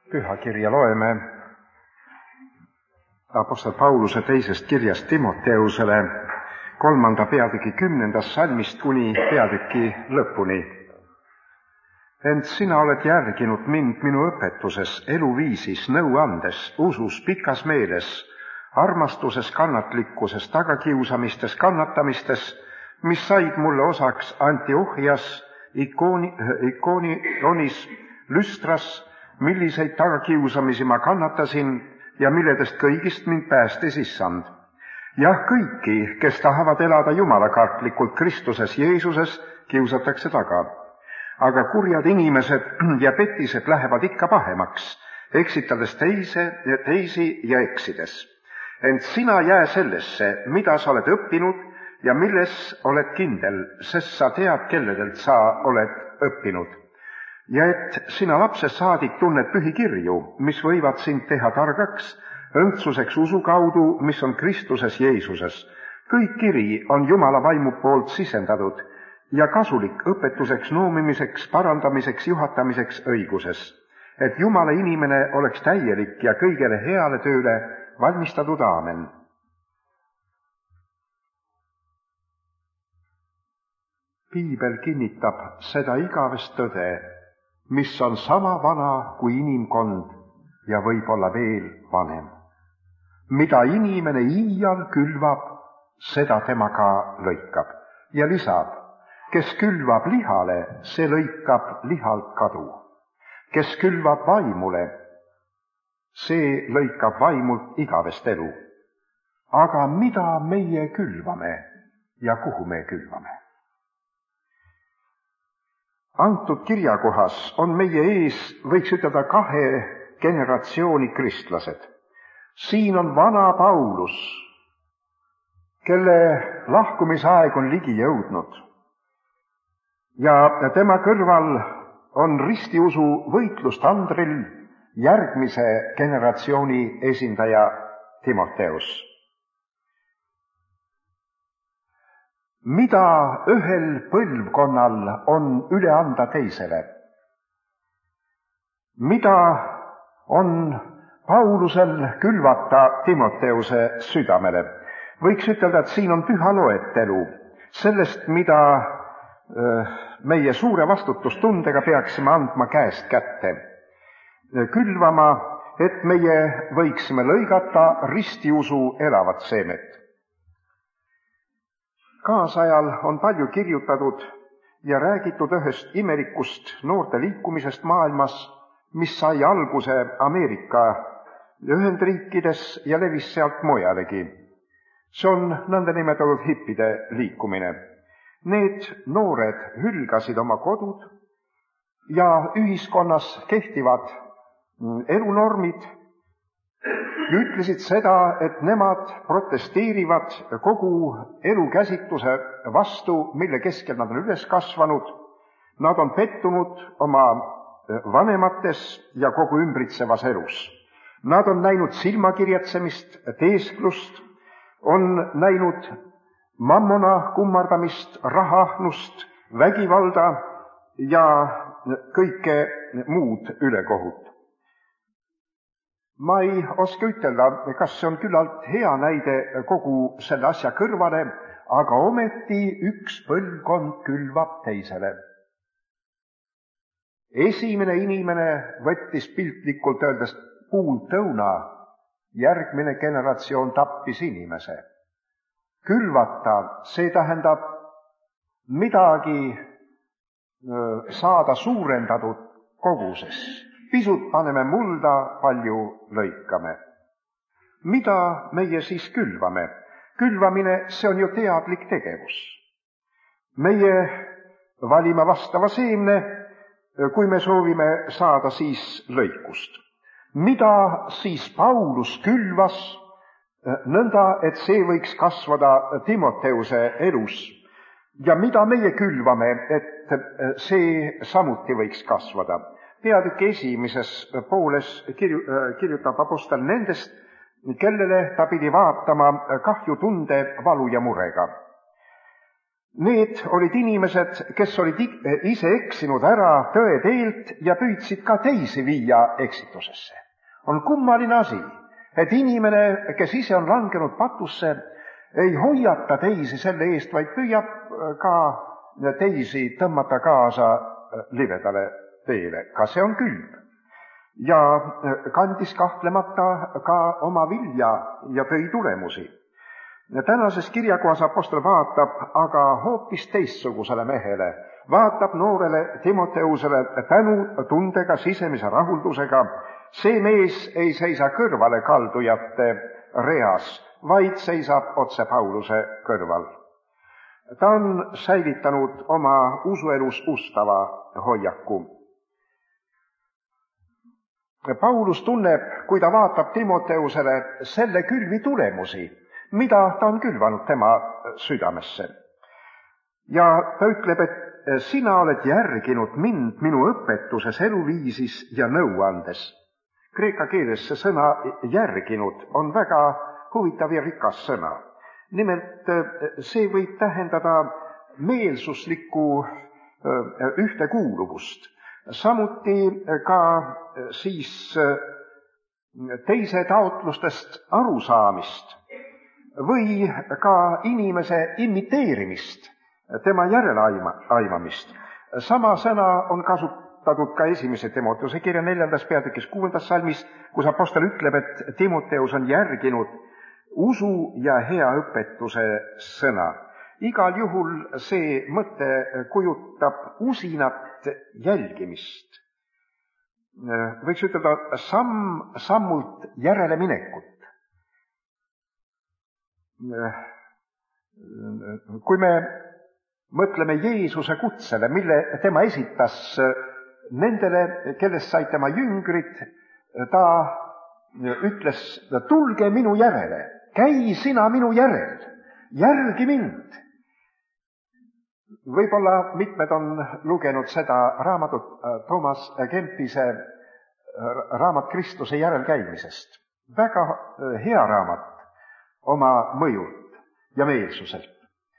Pühakirja loeme Apostel Pauluse teisest kirjast Timoteusele 3. peatüki 10. salmist kuni peatüki lõpuni. Ent sina oled järginud mind minu õpetuses, eluviisis, nõuandes, usus, pikas meeles, armastuses, kannatlikkuses, tagakiusamistes, kannatamistes, mis said mulle osaks Antiochias, Ikonionis, Lüstras, milliseid tagakiusamisi ma kannatasin ja milledest kõigist mind päästis Issand. Jah, kõiki, kes tahavad elada jumalakartlikult Kristuses Jeesuses, kiusatakse taga. Aga kurjad inimesed ja petised lähevad ikka pahemaks, eksitades teisi ja eksides. Ent sina jää sellesse, mida sa oled õppinud ja milles oled kindel, sest sa tead, kelledelt sa oled õppinud. Ja et sina lapsest saadik tunned pühikirju, mis võivad sind teha targaks, õndsuseks usu kaudu, mis on Kristuses Jeesuses. Kõik kiri on Jumala vaimu poolt sisendatud ja kasulik õpetuseks, noomimiseks, parandamiseks, juhatamiseks õiguses, et Jumala inimene oleks täielik ja kõigele heale tööle valmistatud. Aamen. Piibel kinnitab seda igavest tõde, mis on sama vana kui inimkond ja võib-olla veel vanem. Mida inimene iial külvab, seda tema ka lõikab. Ja lisab, kes külvab lihale, see lõikab lihalt kadu. Kes külvab vaimule, see lõikab vaimult igavest elu. Aga mida meie külvame ja kuhu me külvame? Antud kirjakohas on meie ees, võiks ütelda, 2 generatsiooni kristlased. Siin on vana Paulus, kelle lahkumisaeg on ligi jõudnud. Ja tema kõrval on ristiusu võitlustandril järgmise generatsiooni esindaja Timoteus. Mida ühel põlvkonnal on üle anda teisele? Mida on Paulusel külvata Timoteuse südamele? Võiks ütelda, et siin on püha loetelu sellest, mida meie suure vastutustundega peaksime andma käest kätte. Külvama, et meie võiksime lõigata ristiusu elavat seemet. Kaasajal on palju kirjutatud ja räägitud ühest imelikust noorte liikumisest maailmas, mis sai alguse Ameerika Ühendriikides ja levis sealt mujalegi. See on nõndanimetatud hippide liikumine. Need noored hülgasid oma kodud ja ühiskonnas kehtivad elunormid ja ütlesid seda, et nemad protesteerivad kogu elukäsitluse vastu, mille keskel nad on üles kasvanud. Nad on pettunud oma vanemates ja kogu ümbritsevas elus. Nad on näinud silmakirjatsemist, teesklust, on näinud mammona kummardamist, rahahnust, vägivalda ja kõike muud ülekohut. Ma ei oska ütelda, kas see on küllalt hea näide kogu selle asja kõrvale, aga ometi üks põlvkond külvab teisele. Esimene inimene võttis piltlikult öeldes puult õuna, järgmine generatsioon tappis inimese. Külvata, see tähendab midagi saada suurendatud koguses. Pisut paneme mulda, palju lõikame. Mida meie siis külvame? Külvamine, see on ju teadlik tegevus. Meie valime vastava seemne, kui me soovime saada siis lõikust. Mida siis Paulus külvas, nõnda, et see võiks kasvada Timoteuse elus? Ja mida meie külvame, et see samuti võiks kasvada? Peatüki esimeses pooles kirjutab apostel nendest, kellele ta pidi vaatama kahjutunde, valu ja murega. Need olid inimesed, kes olid ise eksinud ära tõe teelt ja püüdsid ka teisi viia eksitusesse. On kummaline asi, et inimene, kes ise on langenud patusse, ei hoiata teisi selle eest, vaid püüab ka teisi tõmmata kaasa libedale teele. Ka see on külv. Ja kandis kahtlemata ka oma vilja ja tõi tulemusi. Tänases kirjakohas apostel vaatab aga hoopis teistsugusele mehele. Vaatab noorele Timoteusele tänutundega sisemise rahuldusega. See mees ei seisa kõrvale kaldujate reas, vaid seisab otse Pauluse kõrval. Ta on säilitanud oma usuelus ustava hoiaku. Paulus tunneb, kui ta vaatab Timoteusele selle külvi tulemusi, mida ta on külvanud tema südamesse. Ja ta ütleb, et sina oled järginud mind minu õpetuses, eluviisis ja nõuandes. Kreeka keeles see sõna järginud on väga huvitav ja rikas sõna. Nimelt see võib tähendada meelsuslikku ühtekuuluvust, samuti ka siis teise taotlustest arusaamist või ka inimese imiteerimist, tema järeleaimamist. Sama sõna on kasutatud ka 1. Timoteuse kirja 4. peatükis 6. salmis, kus apostel ütleb, et Timoteus on järginud usu ja hea õpetuse sõna. Igal juhul see mõte kujutab usinat jälgimist. Võiks ütelda sammult järeleminekut. Kui me mõtleme Jeesuse kutsele, mille tema esitas nendele, kellest said tema jüngrid, ta ütles, tulge minu järele, käi sina minu järel, järgi mind. Võib-olla mitmed on lugenud seda raamatut, Toomas Kempise raamat Kristuse järelkäimisest. Väga hea raamat oma mõjult ja meelsuselt.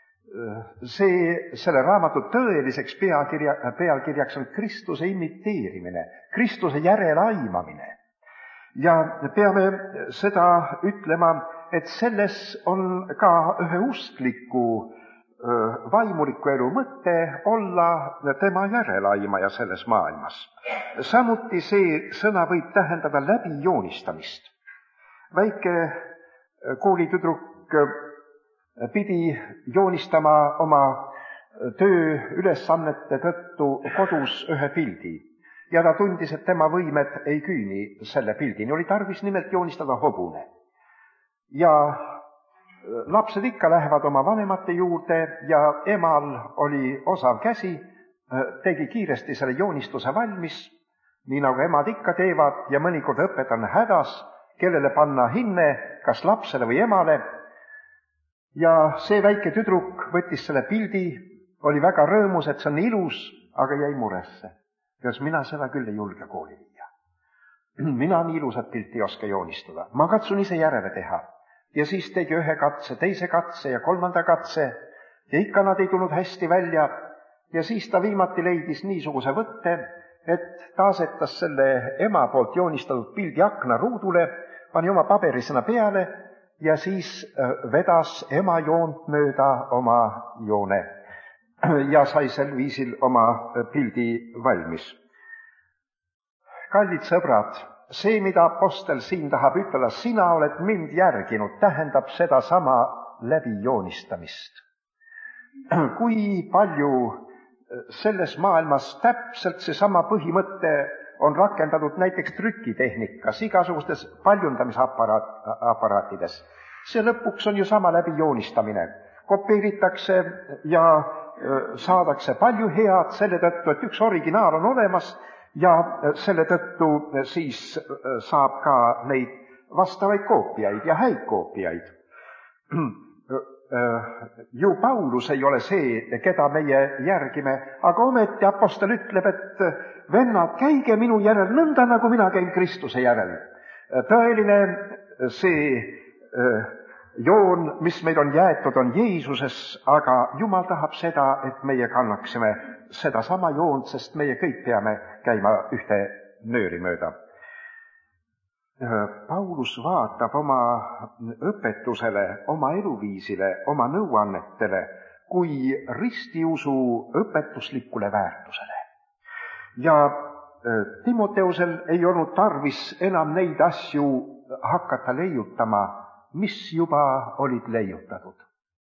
Selle raamatu tõeliseks pealkirjaks on Kristuse imiteerimine, Kristuse järeleaimamine. Ja peame seda ütlema, et selles on ka ühe uskliku vaimuliku elu mõte olla tema järeleaimaja selles maailmas. Samuti see sõna võib tähendada läbijoonistamist. Väike koolitüdruk pidi joonistama oma töö ülesannete tõttu kodus ühe pildi ja ta tundis, et tema võimed ei küüni selle pildini. Oli tarvis nimelt joonistada hobune. Ja lapsed ikka lähevad oma vanemate juurde ja emal oli osav käsi, tegi kiiresti selle joonistuse valmis, nii nagu emad ikka teevad, ja mõnikord õpetan hädas, kellele panna hinne, kas lapsele või emale. Ja see väike tüdruk võttis selle pildi, oli väga rõõmus, et see on ilus, aga jäi muresse. Kas mina seda küll ei julge kooli viia. Mina nii ilusat pilti ei oska joonistada. Ma katsun ise järele teha. Ja siis tegi ühe katse, teise katse ja kolmanda katse ja ikka nad ei tulnud hästi välja. Ja siis ta viimati leidis niisuguse võtte, et ta asetas selle ema poolt joonistatud pildi aknaruudule, pani oma paberisena peale ja siis vedas ema joont mööda oma joone ja sai sel viisil oma pildi valmis. Kallid sõbrad, see, mida apostel siin tahab ütelda, sina oled mind järginud, tähendab sedasama läbijoonistamist. Kui palju selles maailmas täpselt seesama põhimõte on rakendatud näiteks trükitehnikas, igasugustes paljundamisaparaatides. See lõpuks on ju sama läbijoonistamine. Kopeeritakse ja saadakse palju head selle tõttu, et üks originaal on olemas ja selle tõttu siis saab ka neid vastavaid koopiaid ja häid koopiaid. Ju Paulus ei ole see, keda meie järgime, aga ometi apostel ütleb, et vennad, käige minu järel nõnda, nagu mina käin Kristuse järel. Tõeline see joon, mis meil on jäetud, on Jeesuses, aga Jumal tahab seda, et meie kannaksime sedasama joont, sest meie kõik peame käima ühte nööri mööda. Paulus vaatab oma õpetusele, oma eluviisile, oma nõuannetele kui ristiusu õpetuslikule väärtusele. Ja Timoteusel ei olnud tarvis enam neid asju hakata leiutama, mis juba olid leiutatud.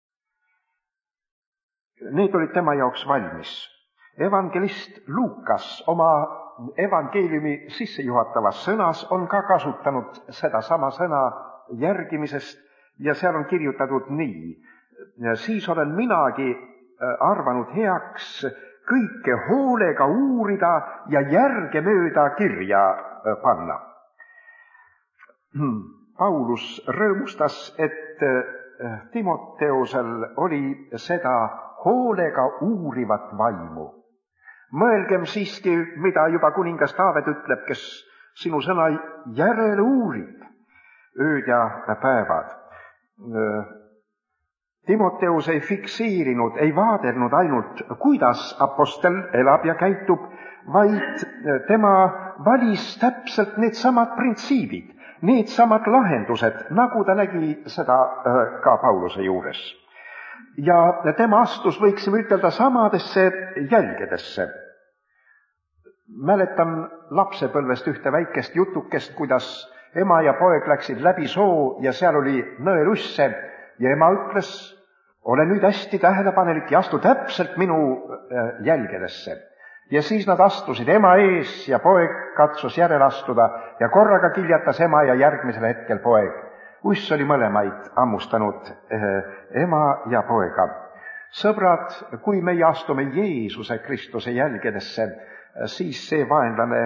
Need olid tema jaoks valmis. Evangelist Luukas oma evangeeliumi sissejuhatavas sõnas on ka kasutanud sedasama sõna järgimisest ja seal on kirjutatud nii. Siis olen minagi arvanud heaks kõike hoolega uurida ja järgemööda kirja panna. Paulus rõõmustas, et Timoteusel oli seda hoolega uurivat vaimu. Mõelgem siiski, mida juba kuningas Taavet ütleb, kes sinu sõna järele uurib ööd ja päevad. Timoteus ei fikseerinud, ei vaadelnud ainult, kuidas apostel elab ja käitub, vaid tema valis täpselt needsamad printsiibid, needsamad lahendused, nagu ta nägi seda ka Pauluse juures. Ja tema astus, võiksime ütelda, samadesse jälgedesse. Mäletan lapsepõlvest ühte väikest jutukest, kuidas ema ja poeg läksid läbi soo ja seal oli nõelusse ja ema ütles, ole nüüd hästi tähelepanelik ja astu täpselt minu jälgedesse. Ja siis nad astusid ema ees ja poeg katsus järele astuda ja korraga kiljatas ema ja järgmisel hetkel poeg. Uss oli mõlemaid ammustanud ema ja poega. Sõbrad, kui meie astume Jeesuse Kristuse jälgedesse, siis see vaenlane,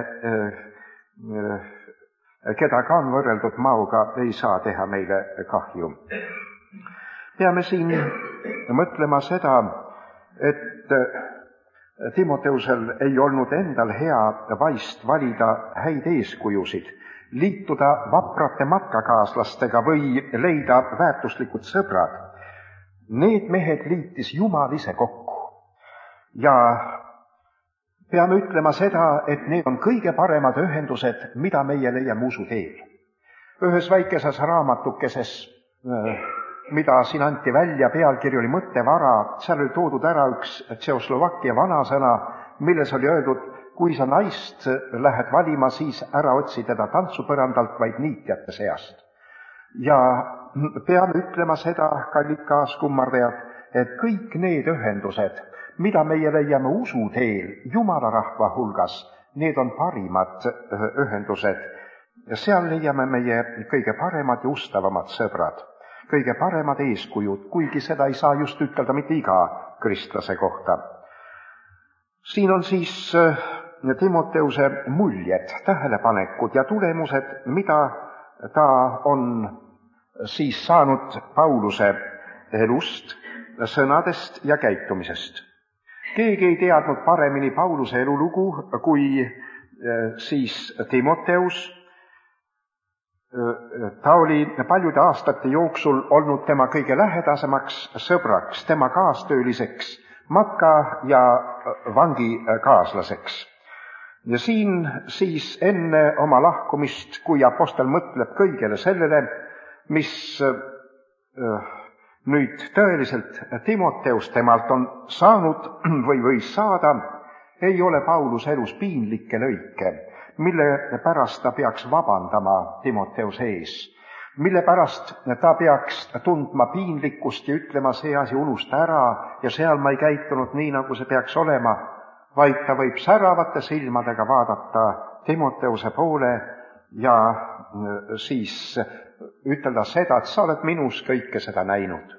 keda ka on võrreldud maoga, ei saa teha meile kahju. Peame siin mõtlema seda, et Timoteusel ei olnud endal hea vaist valida häid eeskujusid, liituda vaprate matkakaaslastega või leida väärtuslikud sõbrad. Need mehed liitis Jumal ise kokku. Ja peame ütlema seda, et need on kõige paremad ühendused, mida meie leiame usu teel. Ühes väikeses raamatukeses, mida siin anti välja, pealkiri oli Mõttevara, seal oli toodud ära üks Tšehhoslovakkia vanasõna, milles oli öeldud, kui sa naist lähed valima, siis ära otsi teda tantsupõrandalt, vaid niitjate seast. Ja peame ütlema seda, kallid kaaskummardajad, et kõik need ühendused, mida meie leiame usu teel Jumala rahva hulgas, need on parimad ühendused. Seal leiame meie kõige paremad ja ustavamad sõbrad, kõige paremad eeskujud, kuigi seda ei saa just ütelda mitte iga kristlase kohta. Siin on siis Timoteuse muljed, tähelepanekud ja tulemused, mida ta on siis saanud Pauluse elust, sõnadest ja käitumisest. Keegi ei teadnud paremini Pauluse elulugu kui siis Timoteus. Ta oli paljude aastate jooksul olnud tema kõige lähedasemaks sõbraks, tema kaastööliseks, matka- ja vangikaaslaseks. Ja siin siis enne oma lahkumist, kui apostel mõtleb kõigele sellele, mis nüüd tõeliselt Timoteus temalt on saanud või võis saada, ei ole Paulus elus piinlikke lõike, mille pärast ta peaks vabandama Timoteuse ees, mille pärast ta peaks tundma piinlikkust ja ütlema, see asi unusta ära ja seal ma ei käitunud nii, nagu see peaks olema, vaid ta võib säravate silmadega vaadata Timoteuse poole ja siis ütelda seda, et sa oled minus kõike seda näinud.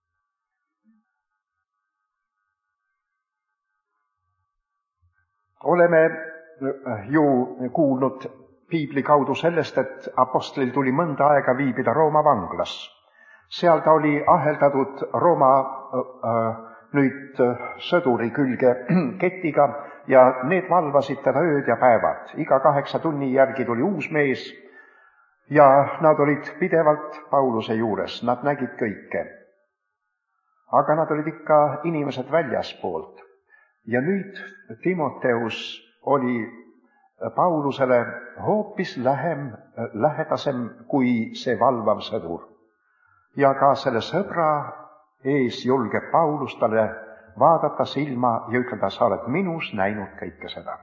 Oleme ju kuulnud piibli kaudu sellest, et apostlil tuli mõnda aega viibida Rooma vanglas. Seal ta oli aheldatud Rooma nüüd sõduri külge ketiga ja need valvasid teda ööd ja päevad. Iga 8 tunni järgi tuli uus mees ja nad olid pidevalt Pauluse juures, nad nägid kõike. Aga nad olid ikka inimesed väljaspoolt. Ja nüüd Timoteus oli Paulusele hoopis lähedasem kui see valvav sõdur. Ja ka selle sõbra ees julgeb Paulus talle vaadata silma ja ütelda, sa oled minus näinud kõike seda.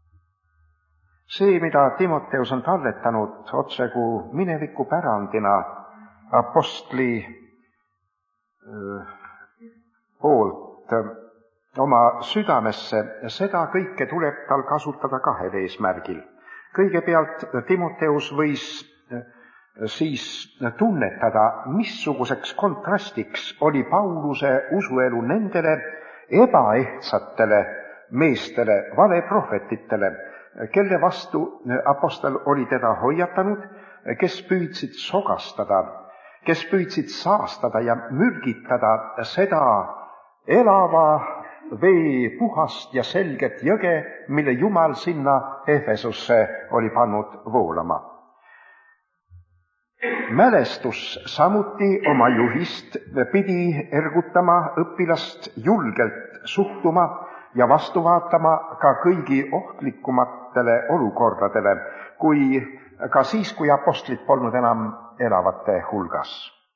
See, mida Timoteus on talletanud otsegu mineviku pärandina apostli poolt oma südamesse, seda kõike tuleb tal kasutada kahel eesmärgil. Kõigepealt Timoteus võis siis tunnetada, missuguseks kontrastiks oli Pauluse usuelu nendele ebaehtsatele meestele, valeprohvetitele, kelle vastu apostel oli teda hoiatanud, kes püüdsid sogastada, kes püüdsid saastada ja mürgitada seda elava vee puhast ja selget jõge, mille Jumal sinna Efesusse oli pannud voolama. Mälestus samuti oma juhist pidi ergutama õpilast julgelt suhtuma ja vastu vaatama ka kõigi ohtlikumatele olukordadele, kui ka siis, kui apostlid polnud enam elavate hulgas.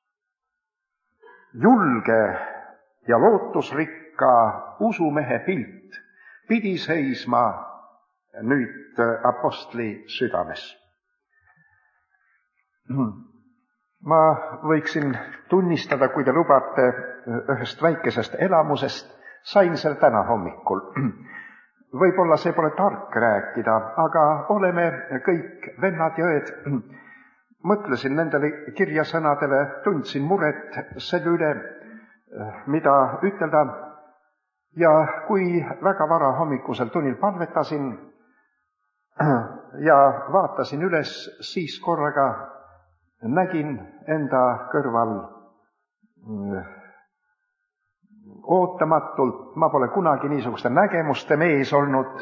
Julge ja lootusrikka usumehe pilt pidi seisma nüüd apostli südames. Ma võiksin tunnistada, kui te lubate, ühest väikesest elamusest, sain seal täna hommikul. Võib-olla see pole tark rääkida, aga oleme kõik vennad ja õed. Mõtlesin nendele kirjasõnadele, tundsin muret selle üle, mida ütelda. Ja kui väga vara hommikusel tunnil palvetasin ja vaatasin üles, siis korraga nägin enda kõrval ootamatult, ma pole kunagi niisuguste nägemuste mees olnud,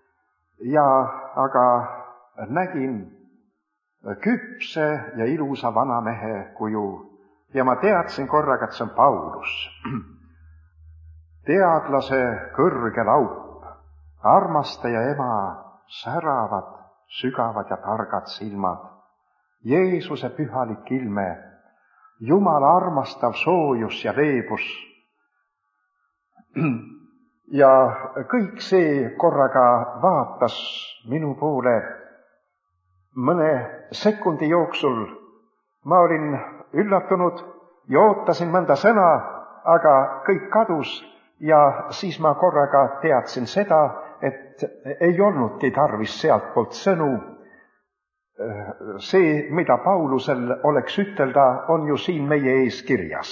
aga nägin küpse ja ilusa vanamehe kuju ja ma teadsin korraga, et see on Paulus. Teadlase kõrge laup, armastaja ema, säravad, sügavad ja targad silmad, Jeesuse pühalik ilme, Jumala armastav soojus ja leebus. Ja kõik see korraga vaatas minu poole mõne sekundi jooksul. Ma olin üllatunud ja ootasin mõnda sõna, aga kõik kadus ja siis ma korraga teadsin seda, et ei olnudki tarvis sealtpoolt sõnu. See, mida Paulusel oleks ütelda, on ju siin meie ees kirjas.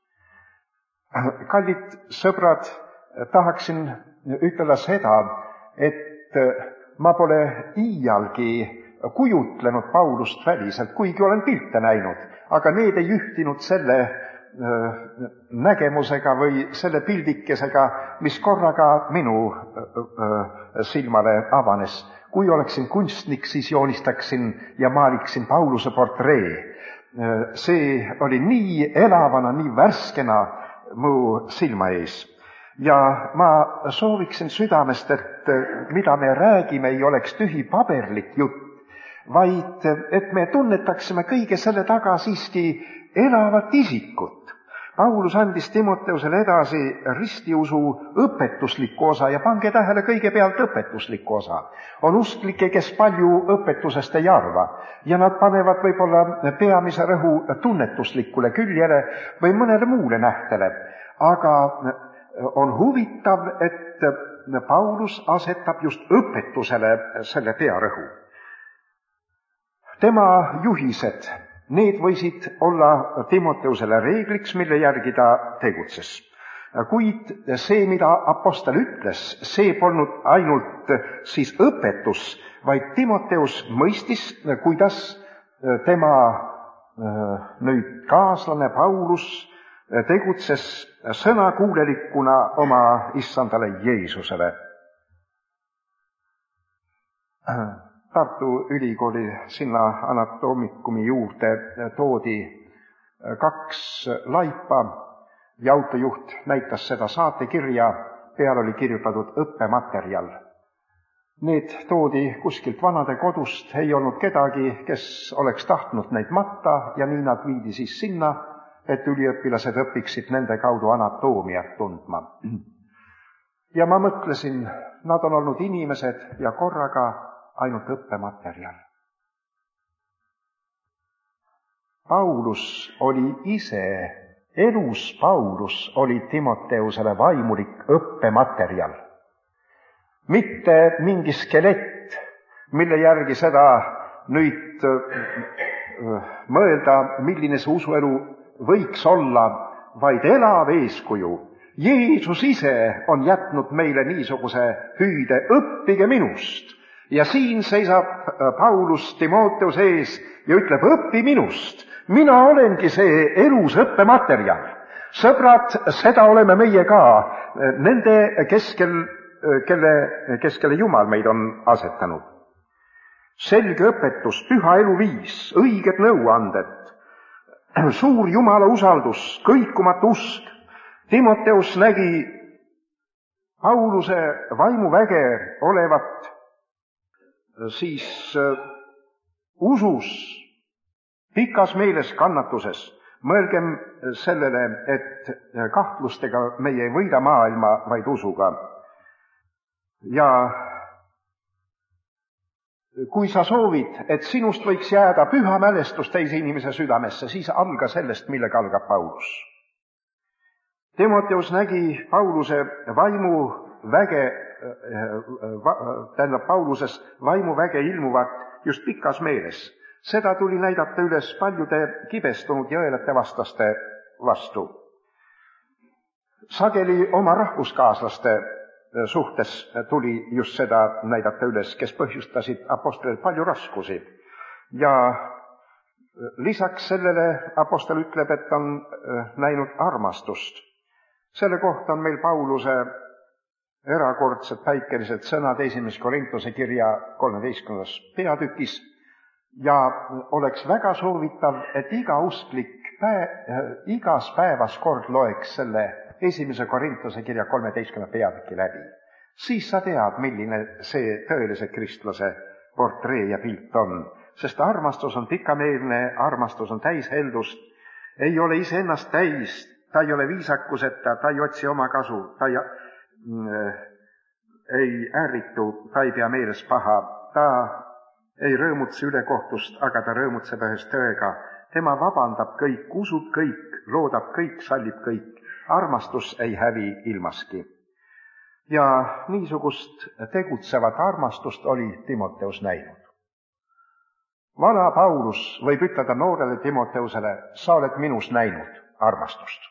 Kallid sõbrad, tahaksin ütelda seda, et ma pole iialgi kujutlenud Paulust väliselt, kuigi olen pilte näinud, aga need ei ühtinud selle nägemusega või selle pildikesega, mis korraga minu silmale avanes. Kui oleksin kunstnik, siis joonistaksin ja maaliksin Pauluse portree. See oli nii elavana, nii värskena mu silma ees. Ja ma sooviksin südamest, et mida me räägime, ei oleks tühi paberlik jutt, vaid et me tunnetaksime kõige selle taga siiski elavat isikut. Paulus andis Timoteusele edasi ristiusu õpetuslikku osa ja pange tähele kõigepealt õpetuslikku osa. On usklikke, kes palju õpetusest ei arva ja nad panevad võib-olla peamise rõhu tunnetuslikule küljele või mõnele muule nähtele. Aga on huvitav, et Paulus asetab just õpetusele selle pearõhu. Tema juhised, need võisid olla Timoteusele reegliks, mille järgi ta tegutses. Kuid see, mida apostel ütles, see polnud ainult siis õpetus, vaid Timoteus mõistis, kuidas tema nüüd kaaslane Paulus tegutses sõnakuulelikuna oma issandale Jeesusele. Tartu Ülikooli sinna anatoomikumi juurde toodi 2 laipa ja autojuht näitas seda saatekirja, peal oli kirjutatud õppematerjal. Need toodi kuskilt vanade kodust, ei olnud kedagi, kes oleks tahtnud neid matta ja nii nad viidi siis sinna, et üliõpilased õpiksid nende kaudu anatoomiat tundma. Ja ma mõtlesin, nad on olnud inimesed ja korraga ainult õppematerjal. Paulus oli ise, elus Paulus oli Timoteusele vaimulik õppematerjal. Mitte mingi skelett, mille järgi seda nüüd mõelda, milline see usuelu võiks olla, vaid elav eeskuju. Jeesus ise on jätnud meile niisuguse hüüde, õppige minust. Ja siin seisab Paulus Timoteuse ees ja ütleb, õppi minust. Mina olengi see elus õppematerjal. Sõbrad, seda oleme meie ka nende keskele Jumal meid on asetanud. Selge õpetus, püha eluviis, õiged nõuanded, suur Jumala usaldus, kõikumatu usk. Timoteus nägi Pauluse vaimuväge olevat siis usus, pikas meeles kannatuses. Mõelgem sellele, et kahtlustega meie ei võida maailma, vaid usuga. Ja kui sa soovid, et sinust võiks jääda püha mälestus teise inimese südamesse, siis alga sellest, millega algab Paulus. Timoteus nägi Pauluse vaimuväge, Pauluses vaimuväge ilmuvat just pikas meeles. Seda tuli näidata üles paljude kibestunud ja õelate vastaste vastu. Sageli oma rahvuskaaslaste suhtes tuli just seda näidata üles, kes põhjustasid apostlil palju raskusi. Ja lisaks sellele apostel ütleb, et on näinud armastust. Selle kohta on meil Pauluse erakordsed päikelised sõnad 1. Korintuse kirja 13. peatükis ja oleks väga soovitav, et iga usklik igas päevas kord loeks selle 1. Korintuse kirja 13. peatüki läbi. Siis sa tead, milline see tõelise kristlase portree ja pilt on. Sest armastus on pikameelne, armastus on täis heldust, ei ole iseennast täis, ta ei ole viisakuseta, ta ei otsi oma kasu, ta ei ärritu, ta ei pea meeles paha, ta ei rõõmutse ülekohtust, aga ta rõõmutseb ühes tõega. Tema vabandab kõik, usub kõik, loodab kõik, sallib kõik. Armastus ei hävi ilmaski. Ja niisugust tegutsevat armastust oli Timoteus näinud. Vana Paulus võib ütelda noorele Timoteusele, sa oled minus näinud armastust.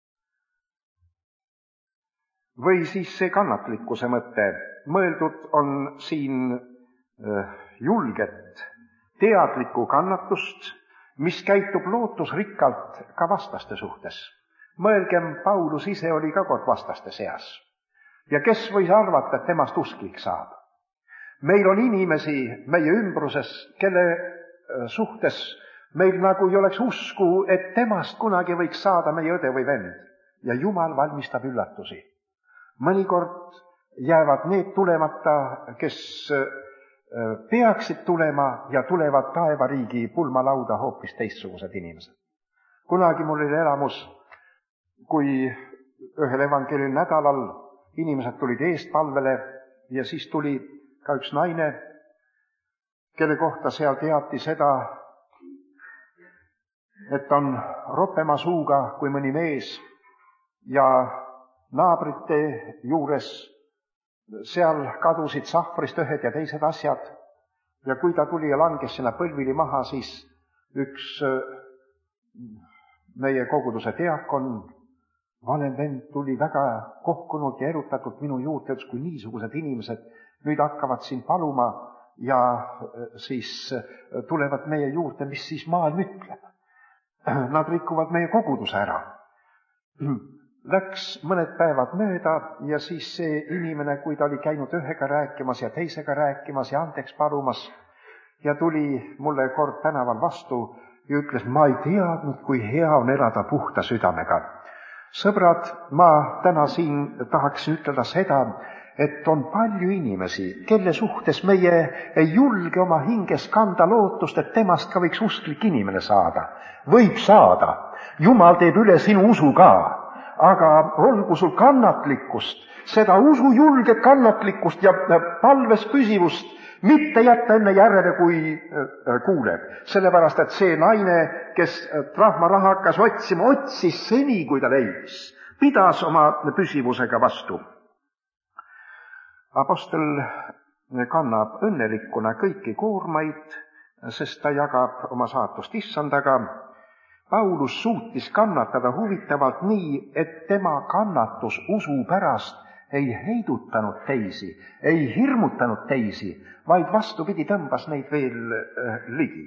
Või siis see kannatlikkuse mõte. Mõeldud on siin julget, teadlikku kannatust, mis käitub lootusrikkalt ka vastaste suhtes. Mõelgem, Paulus ise oli ka kord vastaste seas. Ja kes võis arvata, et temast usklik saab? Meil on inimesi meie ümbruses, kelle suhtes meil nagu ei oleks usku, et temast kunagi võiks saada meie õde või vend. Ja Jumal valmistab üllatusi. Mõnikord jäävad need tulemata, kes peaksid tulema ja tulevad taevariigi pulmalauda hoopis teistsugused inimesed. Kunagi mul oli elamus, kui ühel evangeeliumi nädalal inimesed tulid eestpalvele ja siis tuli ka üks naine, kelle kohta seal teati seda, et on ropema suuga kui mõni mees ja naabrite juures seal kadusid sahvrist ühed ja teised asjad ja kui ta tuli ja langes sinna põlvili maha, siis üks meie koguduse diakon, vanem vend, tuli väga kohkunud ja erutatult minu juurde, ütles, kui niisugused inimesed nüüd hakkavad siin paluma ja siis tulevad meie juurde, mis siis maailm ütleb. Nad rikuvad meie koguduse ära. Läks mõned päevad mööda ja siis see inimene, kui ta oli käinud ühega rääkimas ja teisega rääkimas ja andeks palumas, ja tuli mulle kord tänaval vastu ja ütles, ma ei teadnud, kui hea on elada puhta südamega. Sõbrad, ma täna siin tahaksin ütelda seda, et on palju inimesi, kelle suhtes meie ei julge oma hinges kanda lootust, et temast ka võiks usklik inimene saada. Võib saada. Jumal teeb üle sinu usu ka, aga olgu sul kannatlikkust, seda usujulget kannatlikkust ja palves püsivust, mitte jätta enne järele, kui kuuleb. Sellepärast, et see naine, kes trahmaraha hakkas otsima, otsis seni, kui ta leidis. Pidas oma püsivusega vastu. Apostel kannab õnnelikuna kõiki koormaid, sest ta jagab oma saatust Issandaga. Paulus suutis kannatada huvitavalt nii, et tema kannatus usu pärast ei heidutanud teisi, ei hirmutanud teisi, vaid vastupidi tõmbas neid veel ligi.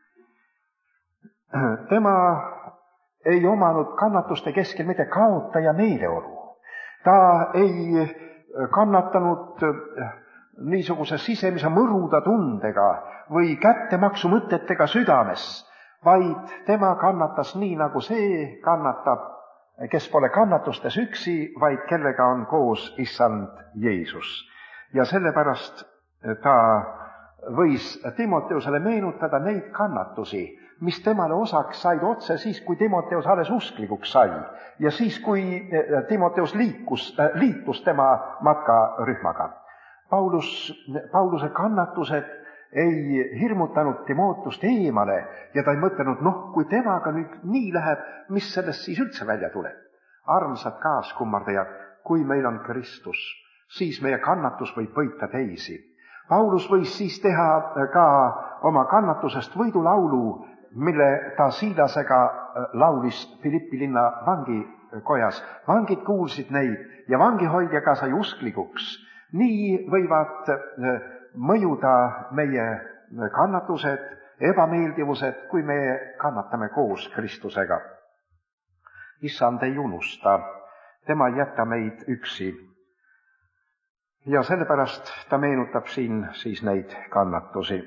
Tema ei omanud kannatuste keskel mitte kaotaja meeleolu. Ta ei kannatanud niisuguse sisemise mõruda tundega või kättemaksu mõtetega südames, vaid tema kannatas nii, nagu see kannatab, kes pole kannatustes üksi, vaid kellega on koos Issand Jeesus. Ja sellepärast ta võis Timoteusele meenutada neid kannatusi, mis temale osaks said otse siis, kui Timoteus alles usklikuks sai ja siis, kui Timoteus liitus tema matkarühmaga. Pauluse kannatused ei hirmutanud Timoteust eemale ja ta ei mõtelnud, kui temaga nüüd nii läheb, mis sellest siis üldse välja tuleb. Armsad kaaskummardajad, kui meil on Kristus, siis meie kannatus võib võita teisi. Paulus võis siis teha ka oma kannatusest võidulaulu, mille ta Siilasega laulis Filippi linna vangikojas. Vangid kuulsid neid ja vangihoidja ka sai usklikuks. Nii võivad mõjuda meie kannatused, ebameeldivused, kui me kannatame koos Kristusega. Issand ei unusta, tema ei jäta meid üksi. Ja sellepärast ta meenutab siin siis neid kannatusi.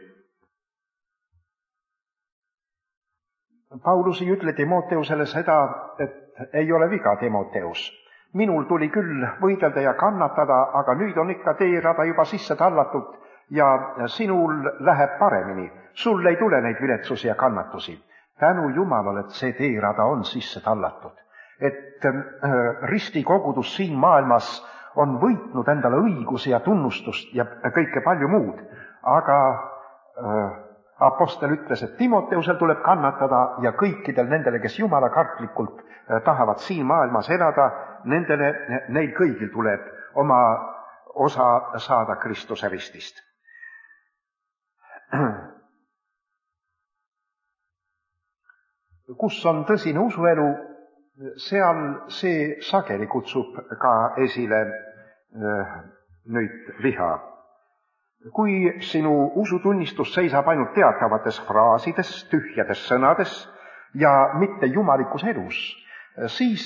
Paulus ei ütle Timoteusele seda, et ei ole viga, Timoteus. Minul tuli küll võidelda ja kannatada, aga nüüd on ikka teerada juba sisse tallatud ja sinul läheb paremini. Sul ei tule neid viletsusi ja kannatusi. Tänu Jumalale, et see teerada on sisse tallatud. Et ristikogudus siin maailmas on võitnud endale õigusi ja tunnustust ja kõike palju muud. Aga apostel ütles, et Timoteusel tuleb kannatada ja kõikidel nendele, kes Jumala kartlikult tahavad siin maailmas elada, neil kõigil tuleb oma osa saada Kristuse ristist. Kus on tõsine usuelu, seal see sageli kutsub ka esile nüüd viha. Kui sinu usutunnistus seisab ainult teatavates fraasides, tühjades sõnades ja mitte jumalikus elus, siis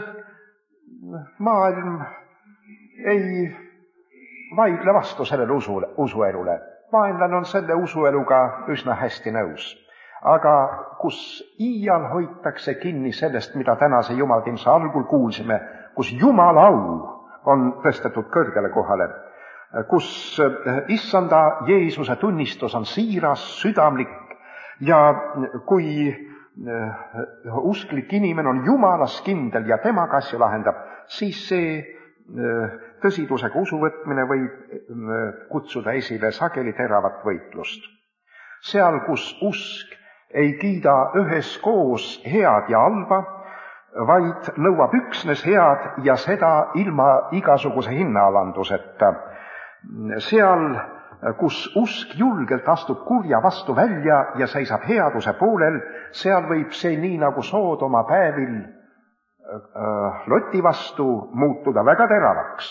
maailm ei vaidle vastu sellele usuelule. Vaenlane on selle usueluga üsna hästi nõus. Aga kus iial hoitakse kinni sellest, mida tänase jumalateenuse algul kuulsime, kus Jumala au on tõstetud kõrgele kohale, kus Issanda Jeesuse tunnistus on siiras, südamlik ja kui usklik inimene on Jumalas kindel ja temaga asju lahendab, siis see tõsidusega usuvõtmine võib kutsuda esile sageli teravat võitlust. Seal, kus usk ei kiida üheskoos head ja halba, vaid nõuab üksnes head ja seda ilma igasuguse hinnaalanduseta. Seal, kus usk julgelt astub kurja vastu välja ja seisab headuse poolel, seal võib see nii nagu Soodoma päevil Loti vastu muutuda väga teravaks.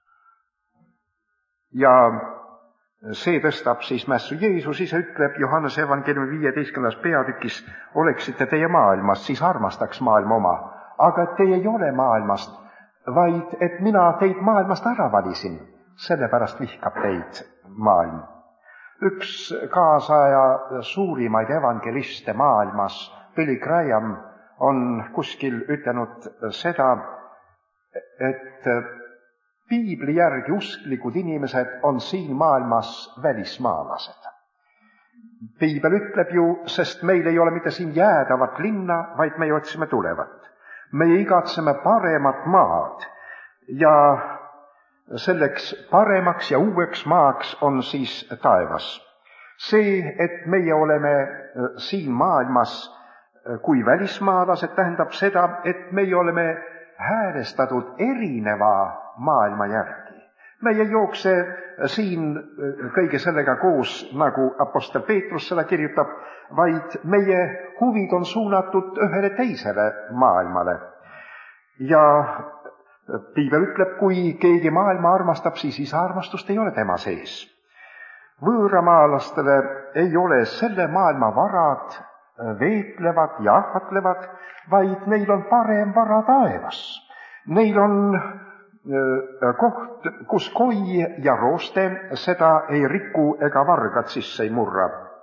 Ja see tõstab siis mässu. Jeesus ise ütleb Johannese evangeeliumi 15. peatükis, oleksite teie maailmast, siis armastaks maailma oma. Aga et teie ei ole maailmast, vaid et mina teid maailmast ära valisin. Sellepärast vihkab teid maailm. Üks kaasaja suurimaid evangeliste maailmas, Billy Graham, on kuskil ütelnud seda, et piibli järgi usklikud inimesed on siin maailmas välismaalased. Piibel ütleb ju, sest meil ei ole mitte siin jäädavat linna, vaid me otsime tulevat. Meie igatseme paremat maad ja selleks paremaks ja uueks maaks on siis taevas. See, et meie oleme siin maailmas kui välismaalased, tähendab seda, et meie oleme häälestatud erineva maailma järgi. Meie ei jookse siin kõige sellega koos, nagu apostel Peetrus seda kirjutab, vaid meie huvid on suunatud ühele teisele maailmale. Ja piibel ütleb, kui keegi maailma armastab, siis isa armastust ei ole tema sees. Võõramaalastele ei ole selle maailma varad veetlevad ja ahvatlevad, vaid neil on parem vara taevas. Neil on koht, kus koi ja rooste seda ei riku ega vargad sisse ei murra.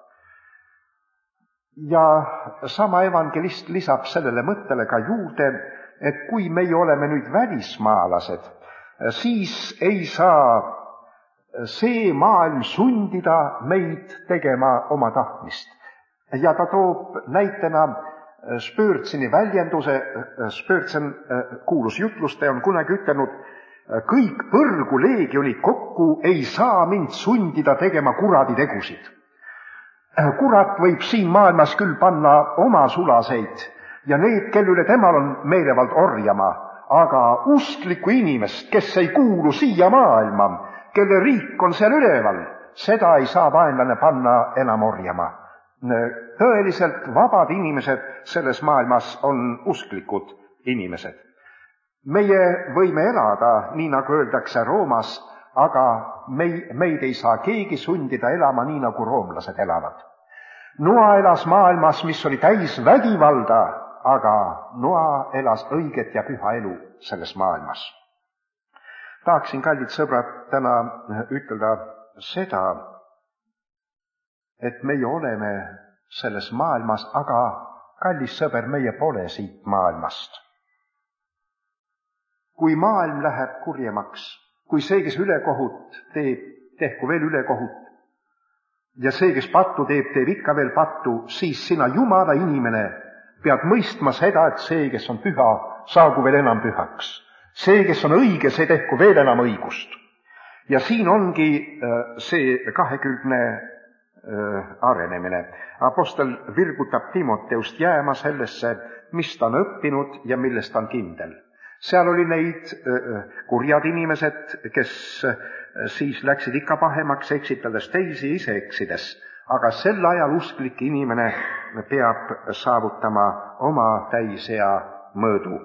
Ja sama evangelist lisab sellele mõttele ka juurde, et kui meie oleme nüüd välismaalased, siis ei saa see maailm sundida meid tegema oma tahtmist. Ja ta toob näitena Spurgeoni väljenduse. Spurgeon, kuulus jutlustaja, on kunagi ütelnud, kõik põrgu leegionid kokku ei saa mind sundida tegema kuradi tegusid. Kurat võib siin maailmas küll panna oma sulaseid ja need, kelle üle temal on meelevald orjama, aga usklikku inimest, kes ei kuulu siia maailma, kelle riik on seal üleval, seda ei saa vaenlane panna enam orjama. Tõeliselt vabad inimesed selles maailmas on usklikud inimesed. Meie võime elada, nii nagu öeldakse Roomas, aga meid ei saa keegi sundida elama nii, nagu roomlased elavad. Noa elas maailmas, mis oli täis vägivalda, aga Noa elas õiget ja püha elu selles maailmas. Tahaksin, kallid sõbrad, täna ütelda seda, et meie oleme selles maailmas, aga, kallis sõber, meie pole siit maailmast. Kui maailm läheb kurjemaks, kui see, kes ülekohut teeb, tehku veel ülekohut, ja see, kes pattu teeb, teeb ikka veel pattu, siis sina Jumala inimene pead mõistma seda, et see, kes on püha, saagu veel enam pühaks. See, kes on õige, see tehku veel enam õigust. Ja siin ongi see kahekülgne arenemine. Apostel virgutab Timoteust jääma sellesse, mis ta on õppinud ja millest ta on kindel. Seal oli neid kurjad inimesed, kes siis läksid ikka pahemaks, eksitades teisi, ise eksides. Aga sel ajal usklik inimene peab saavutama oma täisea mõõdu.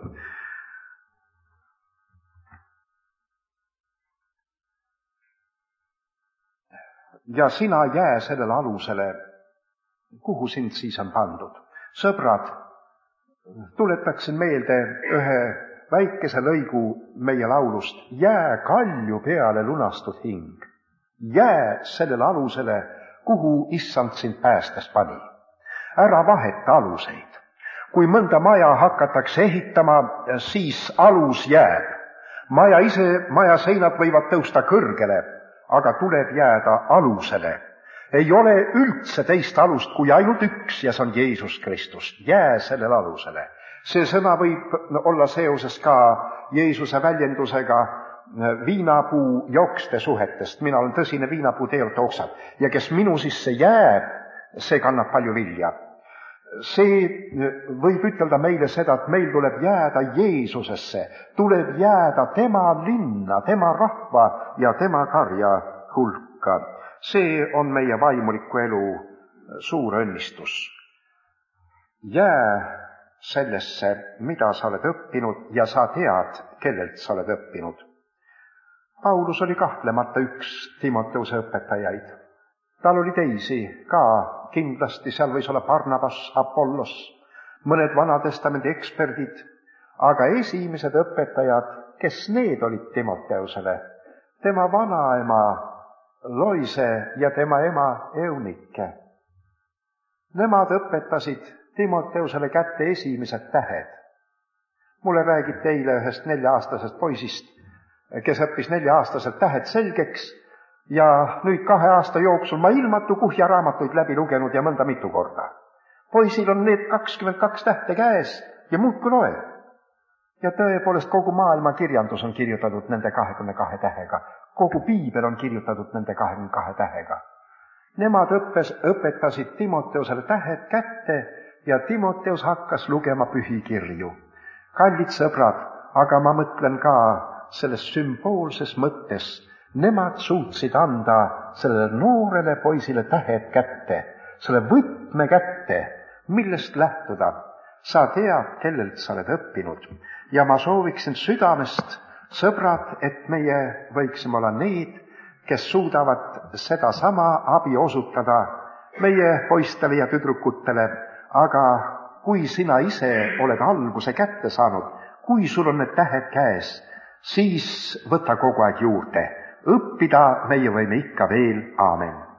Ja sina jää sellele alusele, kuhu sind siis on pandud. Sõbrad, tuletaksin meelde ühe väikese lõigu meie laulust. Jää kalju peale lunastud hing. Jää sellele alusele, kuhu issand sind päästes pani. Ära vaheta aluseid. Kui mõnda maja hakatakse ehitama, siis alus jääb. Maja seinad võivad tõusta kõrgele, aga tuleb jääda alusele. Ei ole üldse teist alust kui ainult üks ja see on Jeesus Kristus. Jää sellele alusele. See sõna võib olla seoses ka Jeesuse väljendusega viinapuu ja okste suhetest. Mina olen tõsine viinapuu, te olete oksad. Ja kes minu sisse jääb, see kannab palju vilja. See võib ütelda meile seda, et meil tuleb jääda Jeesusesse, tuleb jääda tema linna, tema rahva ja tema karja hulka. See on meie vaimuliku elu suur õnnistus. Jää sellesse, mida sa oled õppinud ja sa tead, kellelt sa oled õppinud. Paulus oli kahtlemata üks Timoteuse õpetajaid. Tal oli teisi ka kindlasti, seal võis olla Barnabas, Apollos, mõned Vanatestamendi eksperdid, aga esimesed õpetajad, kes need olid Timoteusele? Tema vanaema Loise ja tema ema Eunike. Nemad õpetasid Timoteusele kätte esimesed tähed. Mulle räägiti eile ühest 4-aastasest poisist, kes õppis 4-aastaselt tähed selgeks ja nüüd 2 aasta jooksul ma ilmatu kuhjaraamatuid läbi lugenud ja mõnda mitu korda. Poisil on need 22 tähte käes ja muudkui loeb. Ja tõepoolest kogu maailma kirjandus on kirjutatud nende 22 tähega. Kogu piibel on kirjutatud nende 22 tähega. Nemad õpetasid Timoteusele tähed kätte ja Timoteus hakkas lugema pühikirju. Kallid sõbrad, aga ma mõtlen ka selles sümboolses mõttes, nemad suutsid anda sellele noorele poisile tähed kätte, selle võtme kätte, millest lähtuda. Sa tead, kellelt sa oled õppinud ja ma sooviksin südamest, sõbrad, et meie võiksime olla need, kes suudavad sedasama abi osutada meie poistele ja tüdrukutele, aga kui sina ise oled alguse kätte saanud, kui sul on need tähed käes, siis võta kogu aeg juurde. Õppida meie võime ikka veel. Aamen.